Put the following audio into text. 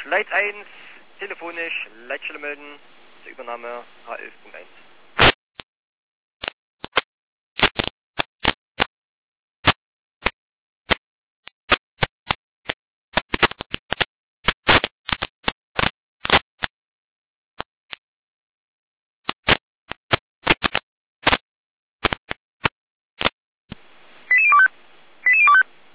Leit 1, telefonisch, Leitstelle melden, zur Übernahme H11.1.